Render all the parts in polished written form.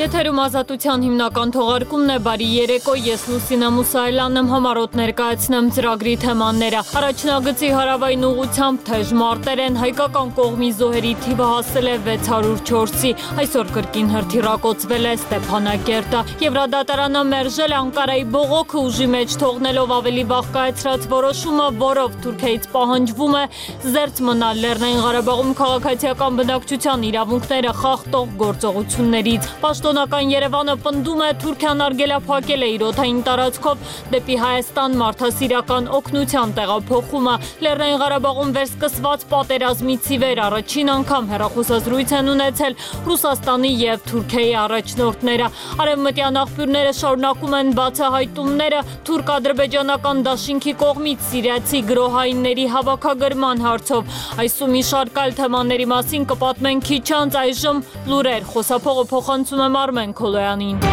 Եթերում ազատության հիմնական թողարկումն է, բարի երեկո, ես Լուսինե Մուսայելյանն եմ, համառոտ ներկայացնեմ ծրագրի թեմաները։ Առաջնագծի հարավային ուղղությամբ թեժ մարտեր են, հայկական կողմի զոհերի թիվը հասել է 604-ի, այսօր կրկին հրթիռակոծվել է Ստեփանակերտը։ Եվրադատարանը մերժել է Անկարայի բողոքը ուժի մեջ թողնելով ավելի վաղ կայացրած որոշումը, որով Թուրքիայից պահանջվում է զերծ մնալ Լեռնային Ղարաբաղում քաղաքացիական բնակչության իրավունքները խախտող գործողություններից։ Պաշտոնական Երևանը պնդում է Թուրքիան արգելափակել է իր օդային տարածքով դեպի Հայաստան մարդասիրական օգնության տեղափոխումը։ Լեռնային Ղարաբաղում վերսկսված պատերազմից ի վեր առաջին անգամ հեռախոսազրույց են ունեցել Ռուսաստանի և Թուրքիայի առաջնորդները։ Արևմտյան աղբյուրները շարունակում են բացահայտումները թուրք-ադրբեջանական դաշինքի կողմից սիրիացի գրոհայինների հավաքագրման հարցով։ Այս ու մի շարք այլ թեմաների մասին կպատմենք քիչ անց, այժմ լուրեր, խոսափողը փոխանցում եմ Արմեն Քոլոյանին։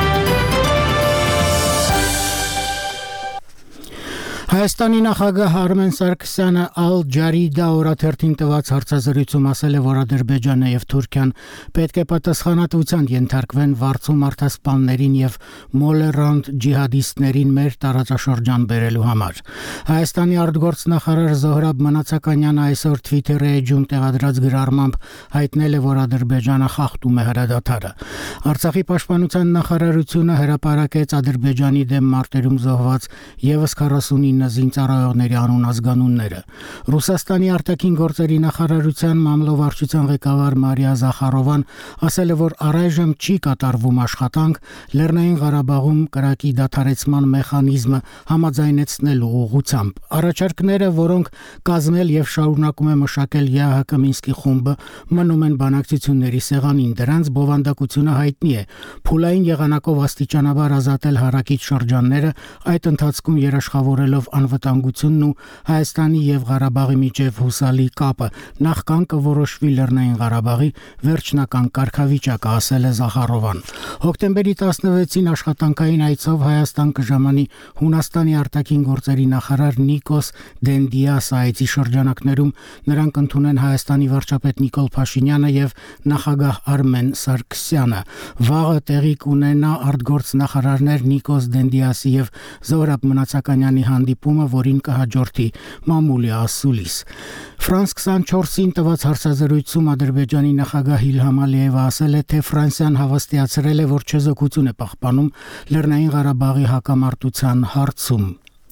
Հայաստանի նախագահ Արմեն Սարգսյանը Ալ Ջարիդա օրաթերթին տված հարցազրույցում ասել է, որ Ադրբեջանը և Թուրքիան պետք է պատասխանատվության ենթարկվեն վարձու մարդասպաններին և մոլեռանդ ջիհադիստներին մեր տարածաշրջան բերելու համար։ Հայաստանի արտգործնախարար Զոհրաբ Մնացականյանը այսօր Twitter-ի էջում տեղադրած գրառմամբ հայտնել է, որ Ադրբեջանը խախտում է հրադադարը։ Արցախի պաշտպանության նախարարությունը հրապարակեց Ադրբեջանի դեմ մարտերում զոհված ևս 49 զինծառայողների անուն-ազգանունները։ Ռուսաստանի արտաքին գործերի նախարարության մամլովարչության ղեկավար Մարիա Զախարովան ասել է, որ առայժմ չի կատարվում աշխատանք Լեռնային Ղարաբաղում կրակի դադարեցման մեխանիզմը համաձայնեցնելու ուղղությամբ։ Առաջարկները, որոնք կազմել և շարունակում է մշակել ԵԱՀԿ Մինսկի խումբը, մնում են բանակցությունների սեղանին։ Դրանց բովանդակությունը հայտնի է։ Փուլային եղանակով աստիճանաբար ազատել հարակից շրջանները, այդ ընթացքում երաշխավորելով անվտանգությունն ու Հայաստանի և Ղարաբաղի միջև հուսալի կապը, նախքան կորոշվի Լեռնային Ղարաբաղի վերջնական կարգավիճակը, ասել է Զախարովան։ Հոկտեմբերի 16-ին աշխատանքային այցով Հայաստան կժամանի Հունաստանի արտաքին գործերի նախարար Նիկոս Դենդիասը։ Այցի շրջանակներում նրանք ընդունեն Հայաստանի վարչապետ Նիկոլ Փաշինյանը և նախագահ Արմեն Սարգսյանը։ Վաղը տեղի կունենա արտգործնախարարներ Նիկոս Դենդիասի և Զոհրաբ Մնացականյանի հանդիպումը, որին կհաջորդի մամուլի ասուլիս։ Ֆրանս 24-ին տված հարցազրույցում Ադրբեջանի նախագահ Իլհամ Ալիևը ասել է, թե Ֆրանսիան հավաստիացրել է, որ չեզոքություն է պահպանում Լեռնային Ղարաբաղի հակամարտության հարցում։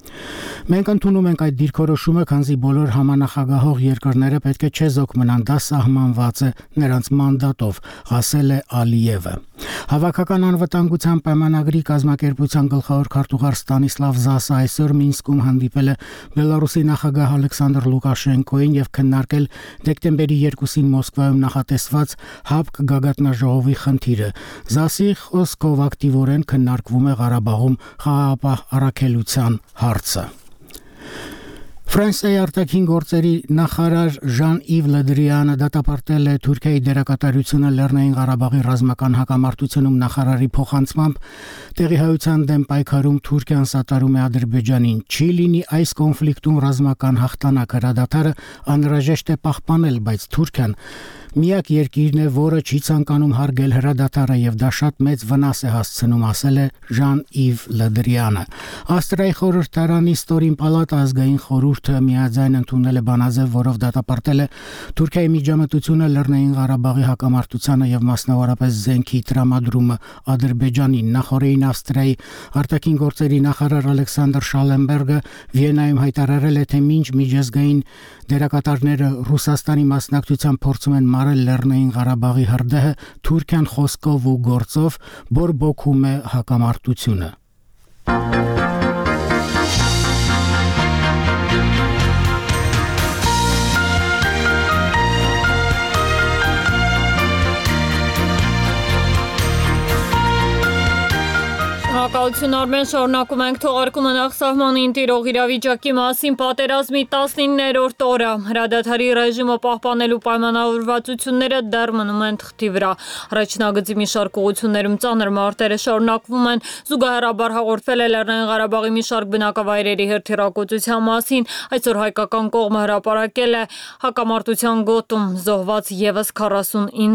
Մենք ընդունում ենք այդ դիրքորոշումը, քանզի բոլոր համանախագահող երկրները պետք է չեզոք մնան, դա սահմանված է նրանց մանդատով, ասել է Ալիևը։ Հավաքական անվտանգության պայմանագրի կազմակերպության գլխավոր քարտուղար Ստանիսլավ Զասը այսօր Մինսկում հանդիպել է Բելարուսի նախագահ Ալեքսանդր Լուկաշենկոին և քննարկել դեկտեմբերի 2-ին Մոսկվայում նախատեսված ՀԱՊԿ գագաթնաժողովի խնդիրը։ Զասի խոսքով ակտիվորեն քննարկվում է Ղարաբաղում խաղաղապահ առաքելության հարցը։ Ֆրանսիայի արտաքին գործերի նախարար Ժան-Իվ Լդրիանը դատապարտել է Թուրքիայի դերակատարությունը Լեռնային Ղարաբաղի ռազմական հակամարտությունում նախարարի փոխանցմամբ տեղիհայության դեմ պայքարում Թուրքիան սատարում է Ադրբեջանին։ Չի լինի այս կոնֆլիկտում ռազմական հաղթանակ, հրադադարը անհրաժեշտ է պահպանել, բայց Թուրքիան միակ երկիրն է, որը չի ցանկանում հարգել հրադադարը և դա շատ մեծ վնաս է հասցնում, ասել է Ժան-Իվ Լդրիանը։ Ավստրիայի խորհրդարանի ստորին պալատը ազգային խորհուրդը միաձայն ընդունել է բանաձև, որով դատապարտել է Թուրքիայի միջամտությունը Լեռնային Ղարաբաղի հակամարտությանը և մասնավորապես զենքի տրամադրումը Ադրբեջանին։ Նախորդին Ավստրիայի արտաքին գործերի նախարար Ալեքսանդր Շալենբերգը Վիեննայում հայտարարել է, թե մինչ միջազգային դերակատարները Ռուսաստանի մասնակցությամբ փորձում են մարել Լեռնային Ղարաբաղի հրդեհը, Թուրքիան խոսքով ու գործով բորբոքում է հակամարտությունը։ Շնորհակալություն Արմեն, շարունակում ենք թողարկումը նախսահմանին տիրող իրավիճակի մասին պատերազմի 19-րդ օրը հրադադարի ռեժիմը պահպանելու պայմանավորվածությունները դեռ մնում են թղթի վրա։ Առաջնագծի մի շարք ուղղություններում ծանր մարտերը շարունակվում են, զուգահեռաբար հաղորդվել է Լեռնային Ղարաբաղի մի շարք բնակավայրերի հրթիռակոծության մասին։ Այսօր հայկական կողմը հրապարակել է հակամարտության գոտում զոհված ևս 49